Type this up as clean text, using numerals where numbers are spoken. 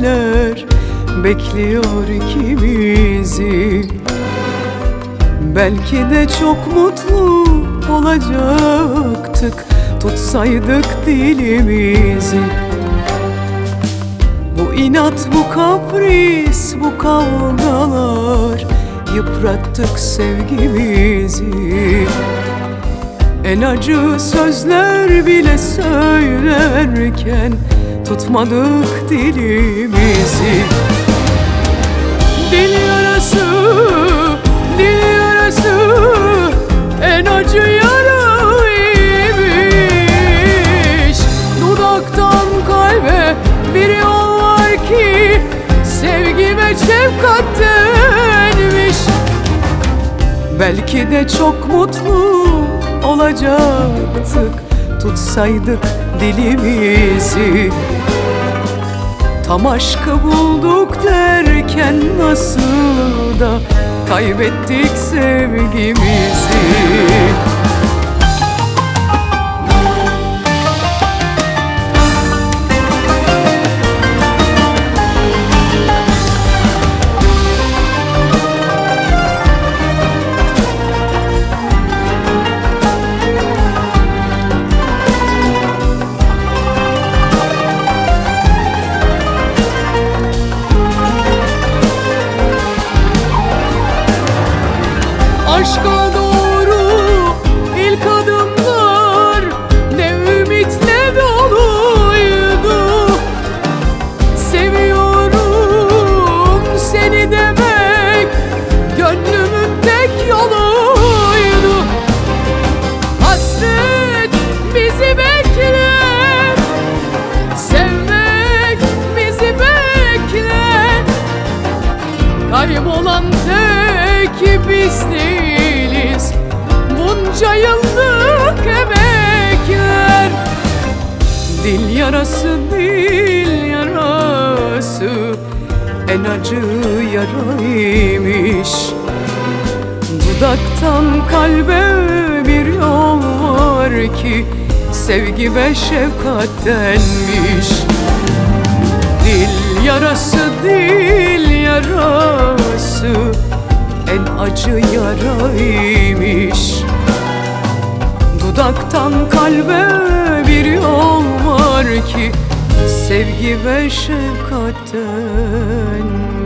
seneler bekliyor ikimizi. Belki de çok mutlu olacaktık tutsaydık dilimizi. Bu inat, bu kapris, bu kavgalar yıprattık sevgimizi. En acı sözler bile söylerken tutmadık dilimizi. Dil yarası, dil yarası en acı yaraymış. Dudaktan kalbe bir yol var ki sevgi ve şefkat denmiş. Belki de çok mutlu olacaktık tutsaydık dilimizi. Tam aşkı bulduk derken nasıl da kaybettik sevgimizi. Aşka doğru ilk adımlar ne ümitle doluydu. Seviyorum seni demek gönlümün tek yoluydu. Hasret bizi bekler, sevmek bizi bekler. Kaybolan tek biz değiliz bunca yıllık emekler. Dil yarası, dil yarası en acı yaraymış. Dudaktan kalbe bir yol var ki sevgi ve şefkat denmiş. Dil yarası, dil yarası en acı yaraymış. Dudaktan kalbe bir yol var ki sevgi ve şefkatten